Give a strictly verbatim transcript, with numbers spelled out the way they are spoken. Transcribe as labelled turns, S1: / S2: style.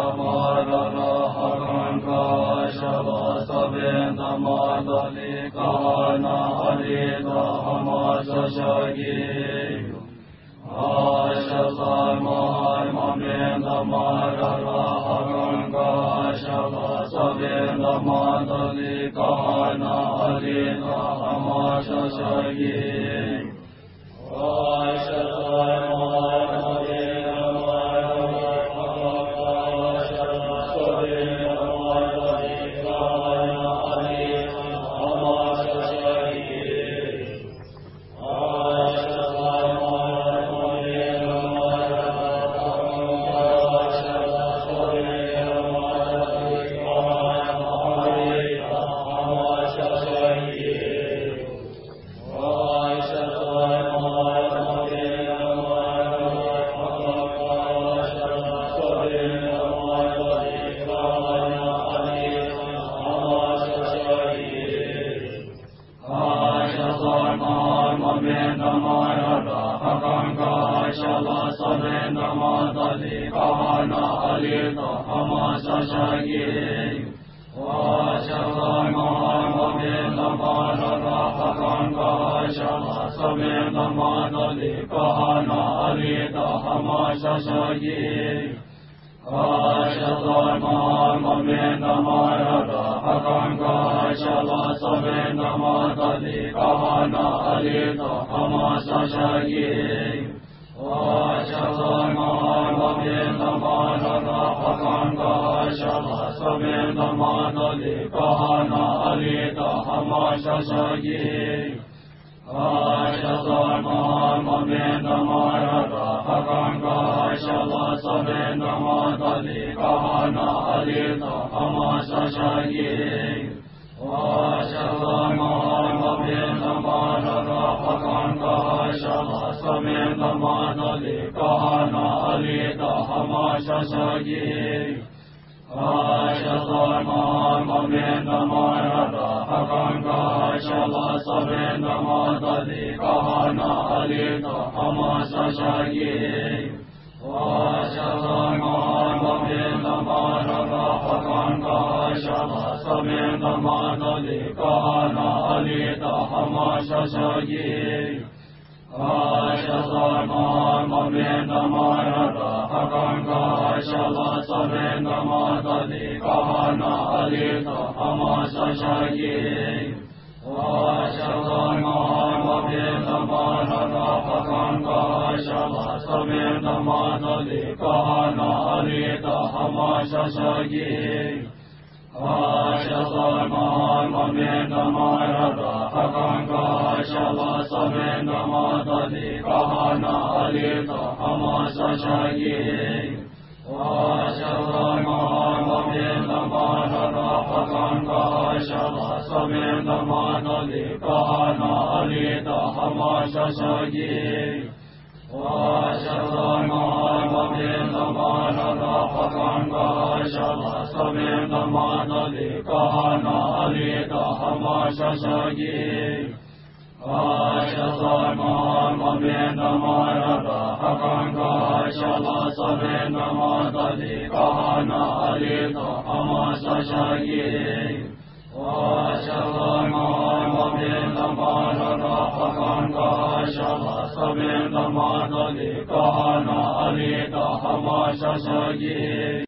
S1: มาระระหะกังกาชะลาสะเวตมาตะลิกานาอริตะหะมาชะชะกิอาชะสามายมะเมตมาระระหะกังกาชะลาสะเวตมาตะลิกานาอริตะหะมาชะชะกิอาชะสามายมะเมตมาระระหะกังกาชะลาสะเวตมาตะลิกานาอริตะหะมาชะชะกิอาชะสามายมะเมตมาระระหะกังกาชะลาสะเวตมาตะลิกานาอริตะหะมาชะชะกิอาชะสามายมะเมตมาระระหะกังกาชะลาสะเวตมาตะลิกานาอริตะหะมาชะชะกิอาชะสามายมะเมตมาระระหะกังกาชะลาสะเวตมาตะลิกานาอริตะหะมาชะชะกิอาชะสามายมะเมตมาระระหะกังกาชะลาสะเวตมาตะลิกานาอริตะหะมาชะชะกิอาชะสามายมะเมตมาระระหะกังกาชะลาสะเวตมาตะลิกานาอริตะหะมาชะชะกิอาชะสามายมะเมตมาระระหะกังกาชะลาสะเวตมาตะลิกานาอริตะหะมาชะชะกิอาชะสามายมะเมตมาระระหะกังกาชะลาสะเวตมาตะลิกานาอริตะหะมาชะชะกิอาชะสามายมะเมตมาระระหะกังกาชะลาสะเวตมาตะลิกานาอริตะหะมาชะชะกิอาชะสามายมะเมตมาระระหะกังกาชะลาสะเวตมาตะลิกานาอริตะหะมาชะชะกิอาชะสามายมะเมตมาระระหะกังกาชะลาสะเวตมาตะลิกานาอริตะหะมาชะชะกิอาชะสามายมะเมตมาระระหะกังกาชะลาสะเวตมาตะลิกานาอริตะหะมาชะชะกิอาชะสามายมะเมตมาระระหะกังกาชะลาสะเวตมาตะลิกานาอริตะหะมาชะชะกิอาชะสามายมะเมตมาระระหะกังกาชะลาสะเวตมาตะลิกานาอริตะหะมาชะชะกิอาชะสามายมะเมตมาระระหะกังกาชะลาสะเวตมาตะลิกานาอริตะหะมาชะชะกิอาชะสามายมะเมตมาระระหะกังกาชะลาสะเวตมาตะลิกานาอริตะหะมาชะชะกิอาชะสามายมะเมตมาระระหะกังกาชะลาสะเวตมาตะลิกานาอริตะหะมาชะชะกิอาชะสามายมะเมตมาระระหะกังกาชะลาสะเวตมาตะลิกานาอริตะหะมาชะชะกิ